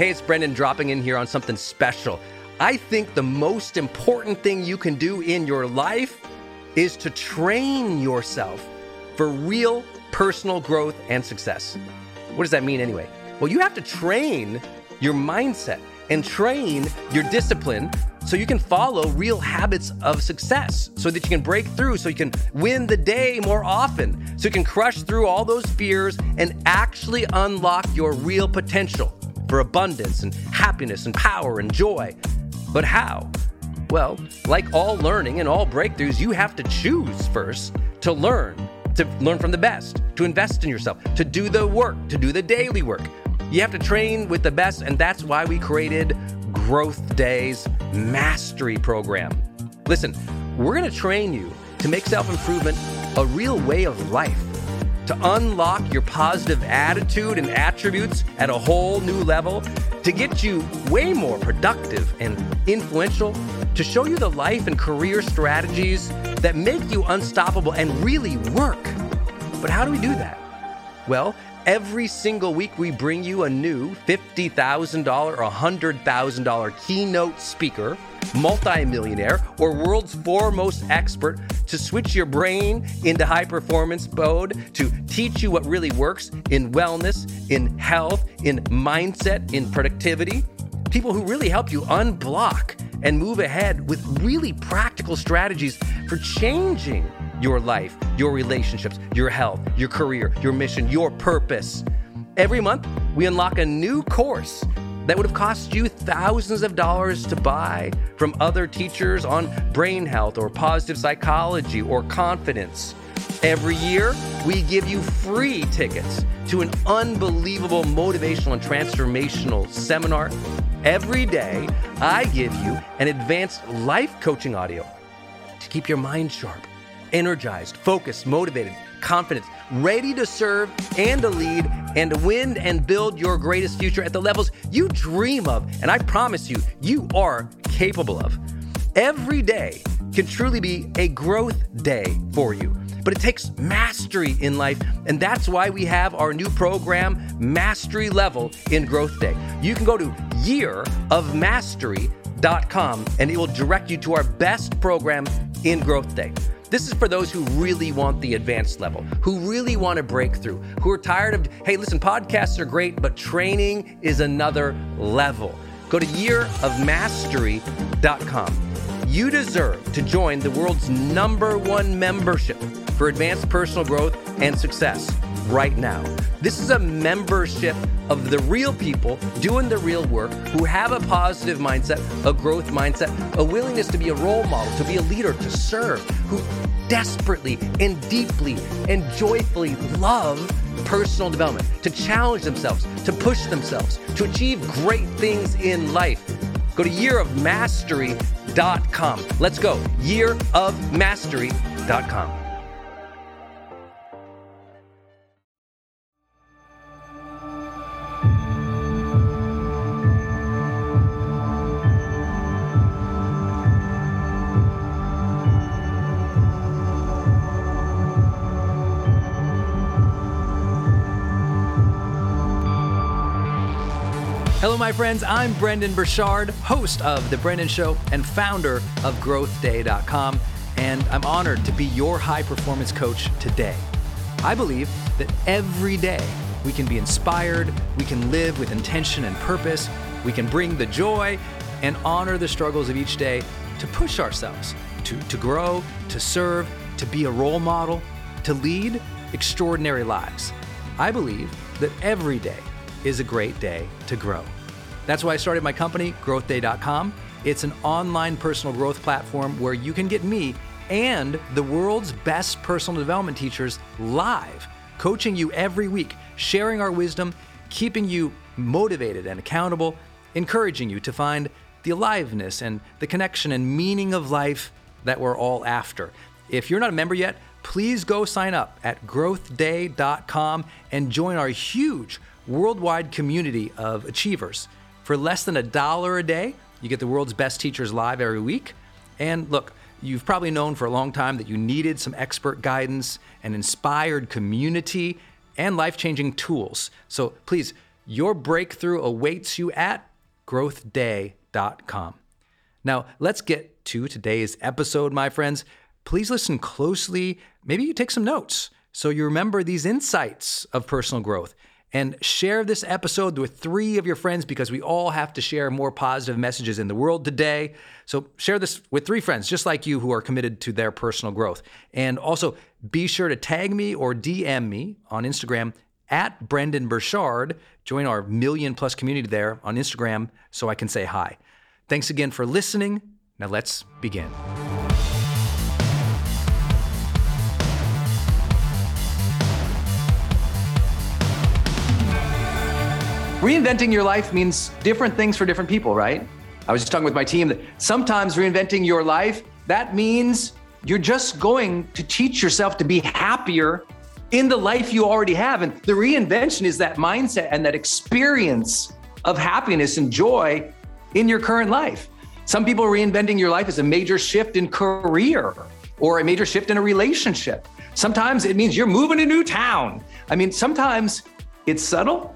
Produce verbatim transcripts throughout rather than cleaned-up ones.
Hey, it's Brendan dropping in here on something special. I think the most important thing you can do in your life is to train yourself for real personal growth and success. What does that mean anyway? Well, you have to train your mindset and train your discipline so you can follow real habits of success, so that you can break through, so you can win the day more often, so you can crush through all those fears and actually unlock your real potential for abundance and happiness and power and joy. But how? Well, like all learning and all breakthroughs, you have to choose first to learn, to learn from the best, to invest in yourself, to do the work, to do the daily work. You have to train with the best, and that's why we created Growth Day's Mastery Program. Listen, we're going to train you to make self-improvement a real way of life, to unlock your positive attitude and attributes at a whole new level, to get you way more productive and influential, to show you the life and career strategies that make you unstoppable and really work. But how do we do that? Well, every single week we bring you a new fifty thousand dollars or one hundred thousand dollars keynote speaker, multimillionaire, or world's foremost expert to switch your brain into high performance mode, to teach you what really works in wellness, in health, in mindset, in productivity. People who really help you unblock and move ahead with really practical strategies for changing your life, your relationships, your health, your career, your mission, your purpose. Every month, we unlock a new course that would have cost you thousands of dollars to buy from other teachers on brain health or positive psychology or confidence. Every year, we give you free tickets to an unbelievable motivational and transformational seminar. Every day, I give you an advanced life coaching audio to keep your mind sharp, energized, focused, motivated, confident, ready to serve and to lead and to win and build your greatest future at the levels you dream of. And I promise you, you are capable of. Every day can truly be a growth day for you, but it takes mastery in life. And that's why we have our new program, Mastery Level in Growth Day. You can go to year of mastery dot com and it will direct you to our best program in Growth Day. This is for those who really want the advanced level, who really want to break through, who are tired of, hey, listen, podcasts are great, but training is another level. Go to year of mastery dot com. You deserve to join the world's number one membership for advanced personal growth and success right now. This is a membership of the real people doing the real work, who have a positive mindset, a growth mindset, a willingness to be a role model, to be a leader, to serve, who desperately and deeply and joyfully love personal development, to challenge themselves, to push themselves, to achieve great things in life. Go to year of mastery dot com. Let's go. year of mastery dot com. Hello, my friends. I'm Brendon Burchard, host of The Brendan Show and founder of growth day dot com, and I'm honored to be your high-performance coach today. I believe that every day we can be inspired, we can live with intention and purpose, we can bring the joy and honor the struggles of each day to push ourselves, to, to grow, to serve, to be a role model, to lead extraordinary lives. I believe that every day is a great day to grow. That's why I started my company, growth day dot com. It's an online personal growth platform where you can get me and the world's best personal development teachers live, coaching you every week, sharing our wisdom, keeping you motivated and accountable, encouraging you to find the aliveness and the connection and meaning of life that we're all after. If you're not a member yet, please go sign up at growth day dot com and join our huge worldwide community of achievers. For less than a dollar a day, you get the world's best teachers live every week. And look, you've probably known for a long time that you needed some expert guidance, an inspired community, and life-changing tools. So please Your breakthrough awaits you at growth day dot com. Now, let's get to today's episode, my friends. Please listen closely. Maybe you take some notes so you remember these insights of personal growth. And share this episode with three of your friends, because we all have to share more positive messages in the world today. So share this with three friends just like you who are committed to their personal growth. And also be sure to tag me or D M me on Instagram at Brendon Burchard. Join our million plus community there on Instagram so I can say hi. Thanks again for listening. Now let's begin. Reinventing your life means different things for different people, right? I was just talking with my team that sometimes reinventing your life, that means you're just going to teach yourself to be happier in the life you already have. And the reinvention is that mindset and that experience of happiness and joy in your current life. Some people reinventing your life is a major shift in career or a major shift in a relationship. Sometimes it means you're moving to a new town. I mean, sometimes it's subtle,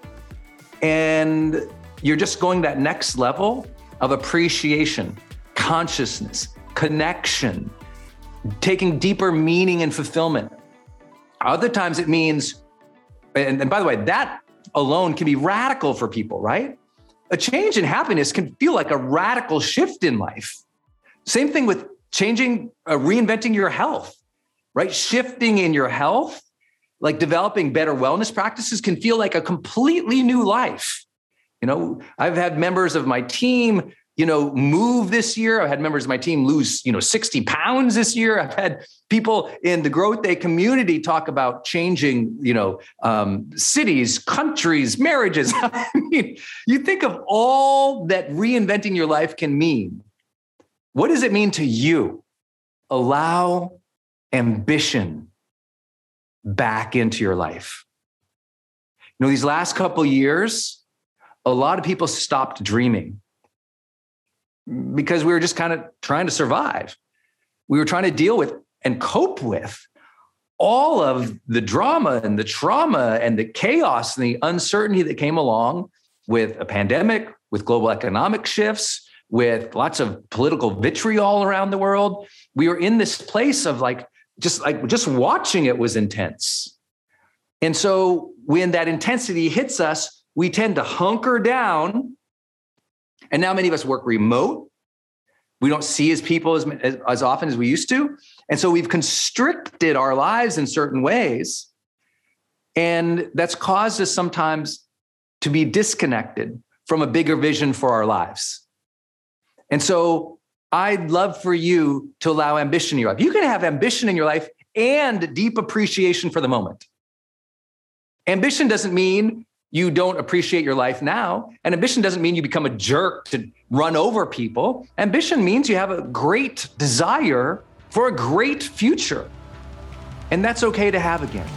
and you're just going that next level of appreciation, consciousness, connection, taking deeper meaning and fulfillment. Other times it means, and, and by the way, that alone can be radical for people, right? A change in happiness can feel like a radical shift in life. Same thing with changing, uh, reinventing your health, right? Shifting in your health, like developing better wellness practices, can feel like a completely new life. You know, I've had members of my team, you know, move this year. I've had members of my team lose, you know, sixty pounds this year. I've had people in the Growth Day community talk about changing, you know, um, cities, countries, marriages. I mean, you think of all that reinventing your life can mean. What does it mean to you? Allow ambition back into your life. You know, these last couple of years, a lot of people stopped dreaming because we were just kind of trying to survive. We were trying to deal with and cope with all of the drama and the trauma and the chaos and the uncertainty that came along with a pandemic, with global economic shifts, with lots of political vitriol around the world. We were in this place of like, just like just watching it was intense. And so when that intensity hits us, we tend to hunker down. And now many of us work remote. We don't see as people as, as, as often as we used to. And so we've constricted our lives in certain ways. And that's caused us sometimes to be disconnected from a bigger vision for our lives. And so I'd love for you to allow ambition in your life. You can have ambition in your life and deep appreciation for the moment. Ambition doesn't mean you don't appreciate your life now. And ambition doesn't mean you become a jerk to run over people. Ambition means you have a great desire for a great future. And that's okay to have again.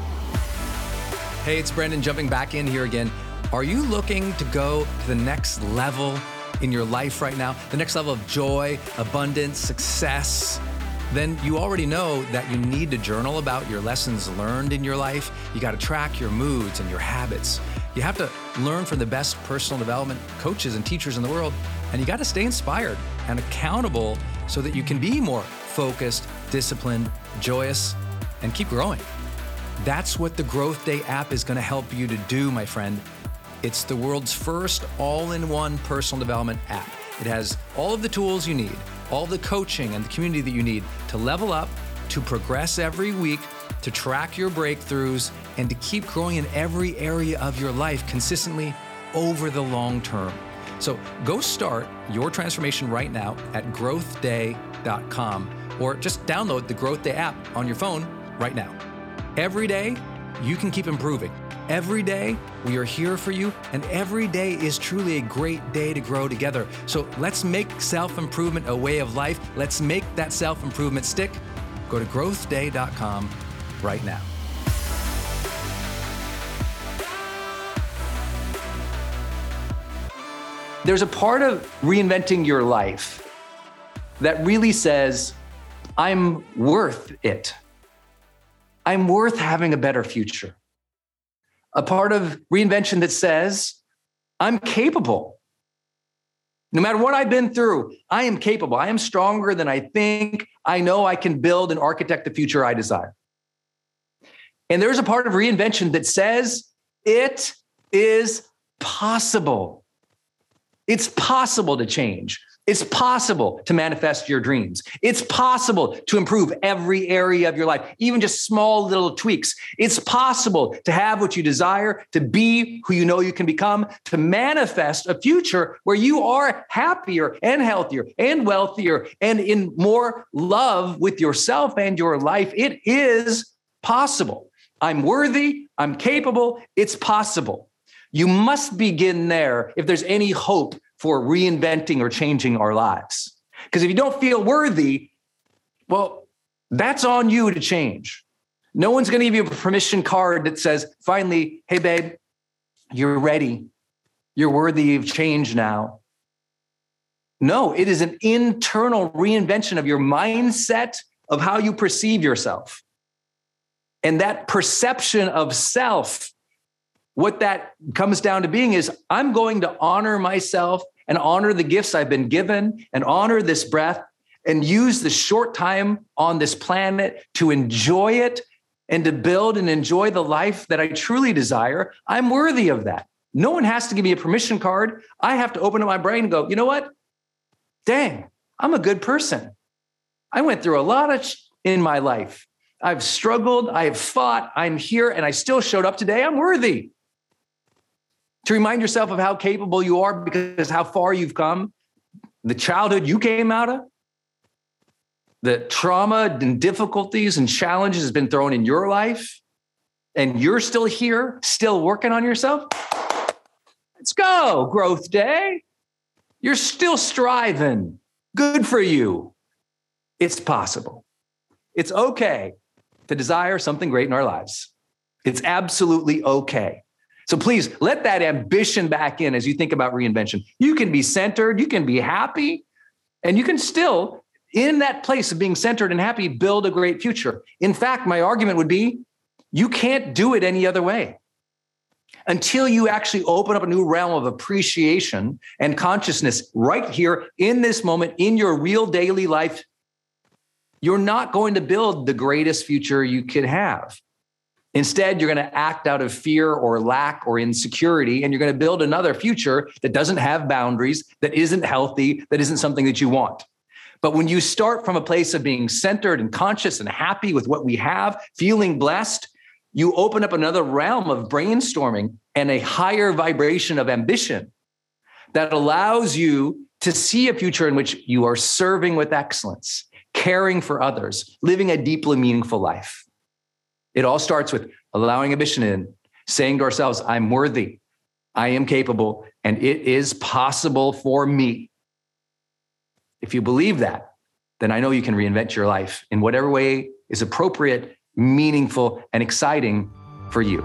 Hey, it's Brendon jumping back in here again. Are you looking to go to the next level in your life right now, the next level of joy, abundance, success? Then you already know that you need to journal about your lessons learned in your life. You got to track your moods and your habits. You have to learn from the best personal development coaches and teachers in the world. And you got to stay inspired and accountable so that you can be more focused, disciplined, joyous, and keep growing. That's what the Growth Day app is going to help you to do, my friend. It's the world's first all-in-one personal development app. It has all of the tools you need, all the coaching and the community that you need to level up, to progress every week, to track your breakthroughs, and to keep growing in every area of your life consistently over the long term. So go start your transformation right now at growth day dot com, or just download the Growth Day app on your phone right now. Every day, you can keep improving. Every day, we are here for you, and every day is truly a great day to grow together. So let's make self-improvement a way of life. Let's make that self-improvement stick. Go to growth day dot com right now. There's a part of reinventing your life that really says, I'm worth it. I'm worth having a better future. a part of reinvention that says, I'm capable. No matter what I've been through, I am capable. I am stronger than I think. I know I can build and architect the future I desire. And there's a part of reinvention that says it is possible. It's possible to change. It's possible to manifest your dreams. It's possible to improve every area of your life, even just small little tweaks. It's possible to have what you desire, to be who you know you can become, to manifest a future where you are happier and healthier and wealthier and in more love with yourself and your life. It is possible. I'm worthy. I'm capable. It's possible. You must begin there if there's any hope for reinventing or changing our lives. Because if you don't feel worthy, well, that's on you to change. No one's going to give you a permission card that says, finally, hey, babe, you're ready. You're worthy of change now. No, it is an internal reinvention of your mindset, of how you perceive yourself. And that perception of self, what that comes down to being is, I'm going to honor myself and honor the gifts I've been given and honor this breath and use the short time on this planet to enjoy it and to build and enjoy the life that I truly desire. I'm worthy of that. No one has to give me a permission card. I have to open up my brain and go, you know what? Dang, I'm a good person. I went through a lot of sh- in my life. I've struggled. I have fought. I'm here and I still showed up today. I'm worthy. To remind yourself of how capable you are because how far you've come, the childhood you came out of, the trauma and difficulties and challenges has been thrown in your life, and you're still here, still working on yourself. Let's go, growth day. You're still striving. Good for you. It's possible. It's okay to desire something great in our lives. It's absolutely okay. So please let that ambition back in as you think about reinvention. You can be centered, you can be happy, and you can still, in that place of being centered and happy, build a great future. In fact, my argument would be, you can't do it any other way. Until you actually open up a new realm of appreciation and consciousness right here in this moment, in your real daily life, you're not going to build the greatest future you could have. Instead, you're going to act out of fear or lack or insecurity, and you're going to build another future that doesn't have boundaries, that isn't healthy, that isn't something that you want. But when you start from a place of being centered and conscious and happy with what we have, feeling blessed, you open up another realm of brainstorming and a higher vibration of ambition that allows you to see a future in which you are serving with excellence, caring for others, living a deeply meaningful life. It all starts with allowing ambition in, saying to ourselves, I'm worthy, I am capable, and it is possible for me. If you believe that, then I know you can reinvent your life in whatever way is appropriate, meaningful, and exciting for you.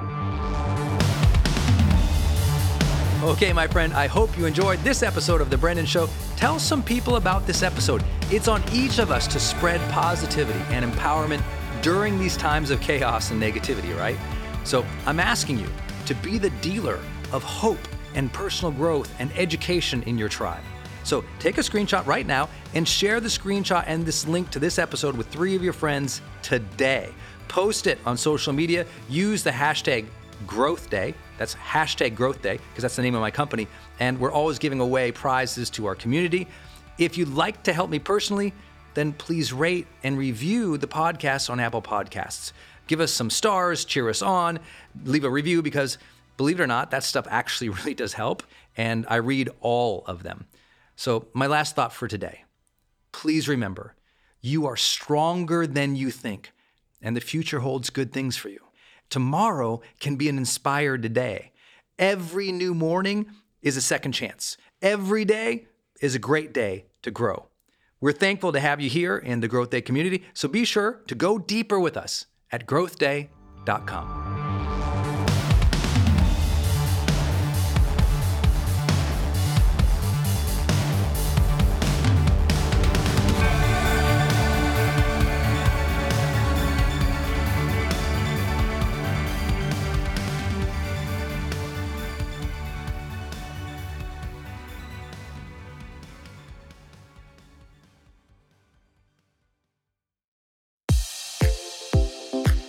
Okay, my friend, I hope you enjoyed this episode of The Brendon Show. Tell some people about this episode. It's on each of us to spread positivity and empowerment during these times of chaos and negativity, right? So I'm asking you to be the dealer of hope and personal growth and education in your tribe. So take a screenshot right now and share the screenshot and this link to this episode with three of your friends today. Post it on social media. Use the hashtag Growth Day. That's hashtag Growth Day because that's the name of my company. And we're always giving away prizes to our community. If you'd like to help me personally, then please rate and review the podcast on Apple Podcasts. Give us some stars, cheer us on, leave a review because, believe it or not, that stuff actually really does help, and I read all of them. So my last thought for today, please remember, you are stronger than you think, and the future holds good things for you. Tomorrow can be an inspired day. Every new morning is a second chance. Every day is a great day to grow. We're thankful to have you here in the Growth Day community, so be sure to go deeper with us at growth day dot com.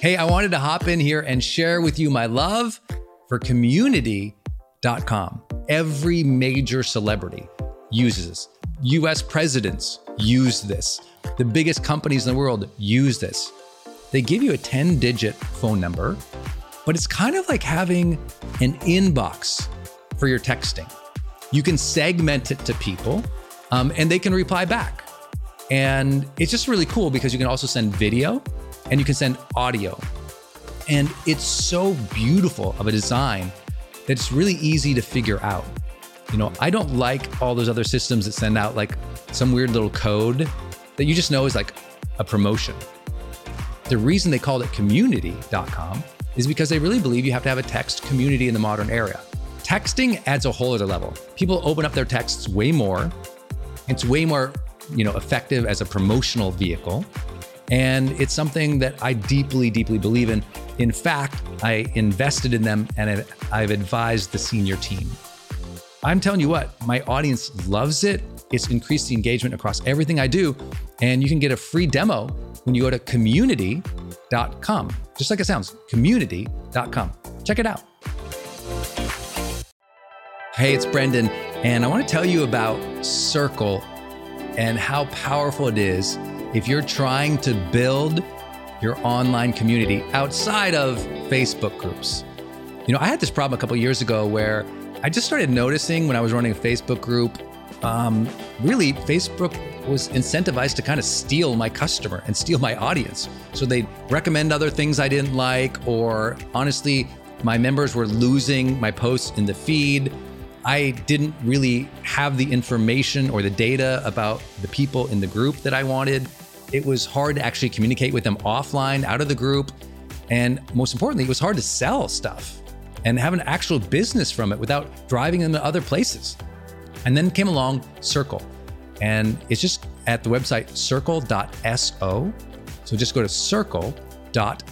Hey, I wanted to hop in here and share with you my love for community dot com. Every major celebrity uses this. U S presidents use this. The biggest companies in the world use this. They give you a ten digit phone number, but it's kind of like having an inbox for your texting. You can segment it to people um, and they can reply back. And it's just really cool because you can also send video and you can send audio. And it's so beautiful of a design that it's really easy to figure out. You know, I don't like all those other systems that send out like some weird little code that you just know is like a promotion. The reason they called it community dot com is because they really believe you have to have a text community in the modern era. Texting adds a whole other level. People open up their texts way more. It's way more, you know, effective as a promotional vehicle. And it's something that I deeply, deeply believe in. In fact, I invested in them and I've advised the senior team. I'm telling you what, my audience loves it. It's increased the engagement across everything I do. And you can get a free demo when you go to community dot com. Just like it sounds, community dot com. Check it out. Hey, it's Brendan, and I want to tell you about Circle and how powerful it is if you're trying to build your online community outside of Facebook groups. You know, I had this problem a couple years ago where I just started noticing when I was running a Facebook group, um, really Facebook was incentivized to kind of steal my customer and steal my audience. So they'd recommend other things I didn't like, or honestly, my members were losing my posts in the feed. I didn't really have the information or the data about the people in the group that I wanted. It was hard to actually communicate with them offline, out of the group. And most importantly, it was hard to sell stuff and have an actual business from it without driving them to other places. And then came along Circle. And it's just at the website circle dot so. So just go to circle dot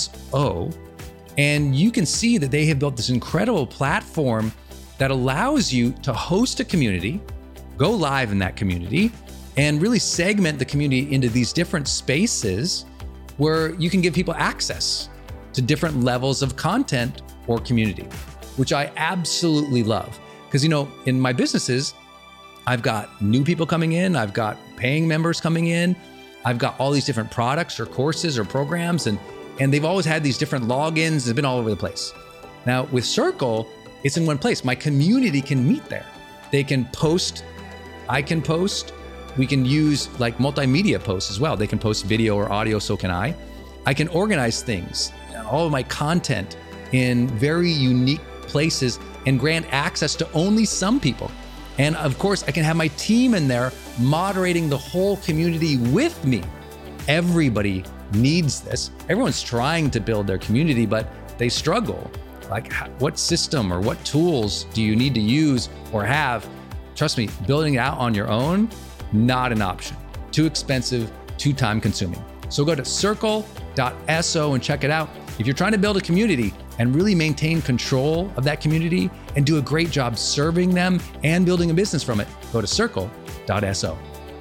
so. And you can see that they have built this incredible platform that allows you to host a community, go live in that community, and really segment the community into these different spaces where you can give people access to different levels of content or community, which I absolutely love. Because, you know, in my businesses, I've got new people coming in, I've got paying members coming in, I've got all these different products or courses or programs, and, and they've always had these different logins. It's been all over the place. Now with Circle, it's in one place. My community can meet there. They can post, I can post, we can use like multimedia posts as well. They can post video or audio, so can I. I can organize things, all of my content in very unique places and grant access to only some people. And of course, I can have my team in there moderating the whole community with me. Everybody needs this. Everyone's trying to build their community, but they struggle. Like, what system or what tools do you need to use or have? Trust me, building it out on your own, not an option. Too expensive, too time consuming. So go to circle dot so and check it out. If you're trying to build a community and really maintain control of that community and do a great job serving them and building a business from it, go to circle dot so.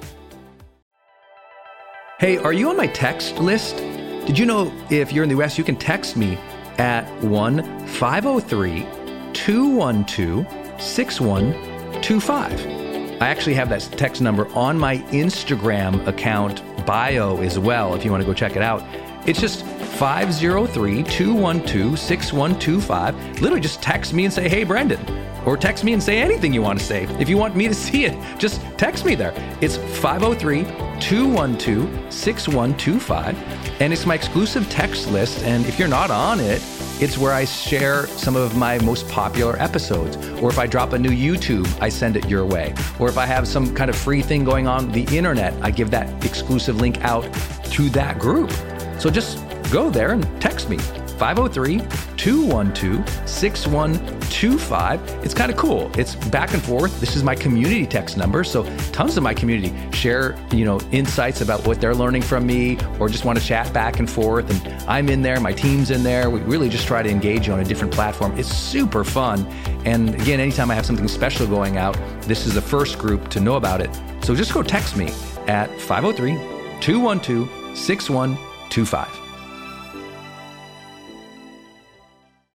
Hey, are you on my text list? Did you know if you're in the U S, you can text me at one five oh three, two one two, six one two five. I actually have that text number on my Instagram account bio as well, if you want to go check it out. It's just five oh three, two one two, six one two five. Literally just text me and say, hey, Brendan. Or text me and say anything you want to say. If you want me to see it, just text me there. It's five oh three, two one two, six one two five. And it's my exclusive text list. And if you're not on it, it's where I share some of my most popular episodes. Or if I drop a new YouTube, I send it your way. Or if I have some kind of free thing going on the internet, I give that exclusive link out to that group. So just go there and text me, five oh three, two one two, six one two five. It's kind of cool. It's back and forth. This is my community text number. So tons of my community share, you know, insights about what they're learning from me, or just want to chat back and forth. And I'm in there, my team's in there. We really just try to engage you on a different platform. It's super fun. And again, anytime I have something special going out, this is the first group to know about it. So just go text me at five oh three, two one two, six one two five.